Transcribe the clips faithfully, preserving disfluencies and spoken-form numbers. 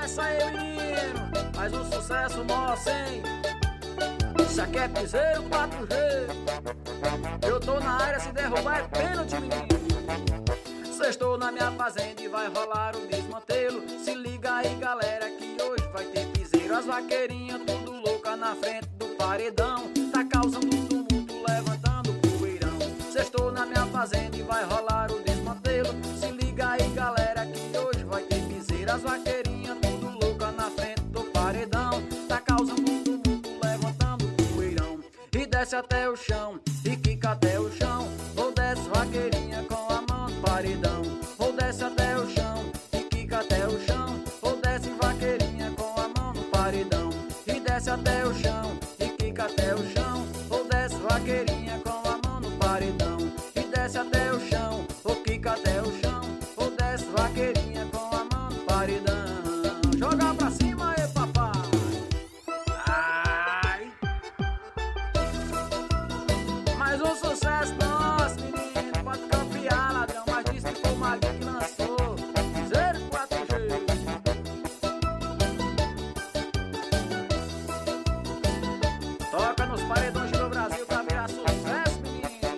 Isso aí, menino, mais um sucesso nosso, hein? Isso aqui é piseiro quatro G. Eu tô na área, se derrubar é pênalti, menino. Sextou na minha fazenda e vai rolar o desmantelo. Se liga aí, galera, que hoje vai ter piseiro. As vaqueirinhas tudo louca na frente do paredão. Tá causando tumulto, levantando poeirão. Sextou na minha fazenda e vai rolar o desmantelo. Se liga aí, galera, que hoje vai ter piseiro. As vaqueirinhas tudo louca na frente do paredão. Tá causando tumulto, levantando poeirão. E desce até o chão, e quica até o chão. Ou desce vaqueirinha com a mão no paredão. Ou desce até o chão, e quica até o chão. Ou desce vaqueirinha com a mão no paredão. E desce até o chão, e quica até o chão. Ou desce vaqueirinha com a mão no paredão. E desce até o chão, ou quica até o chão. Ou desce vaqueirinha com a mão no paredão. Joga pra cima aí, papai. Ai. Mais um sucesso nosso, menino. Pode campear, ladrão, mas disse que foi o Maguinho que lançou. Zero quatro G. Toca nos paredões do Brasil pra virar sucesso, menino.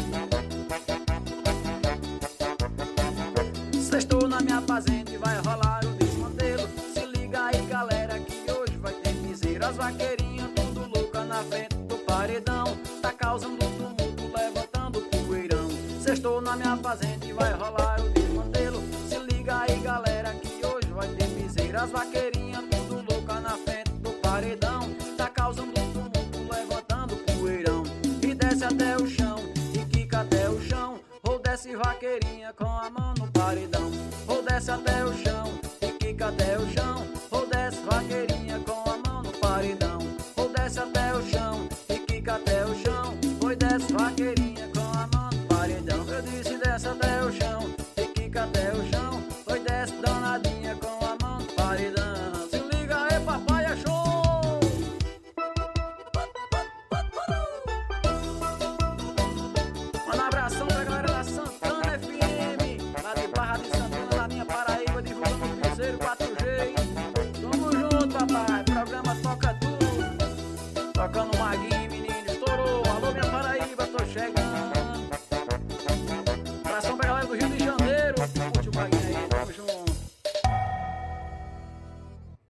Sextou na minha fazenda e vai rolar o desmantelo. Se liga aí, galera, que hoje vai ter piseiro. As vaqueirinhas tudo louca na frente do paredão. Tá causando tumulto, levantando poeirão. Sextou na minha fazenda e vai rolar o desmantelo. Se liga aí, galera, que hoje vai ter piseiro. As vaqueirinhas tudo louca na frente do paredão. Tá causando tumulto, levantando poeirão. E desce até o chão, e quica até o chão. Ou desce vaqueirinha com a mão no paredão. Ou desce até o chão, e quica até o chão. Ou desce vaqueirinha com a mão no paredão. Ou desce até o chão, e quica até o chão. Ou desce vaqueirinha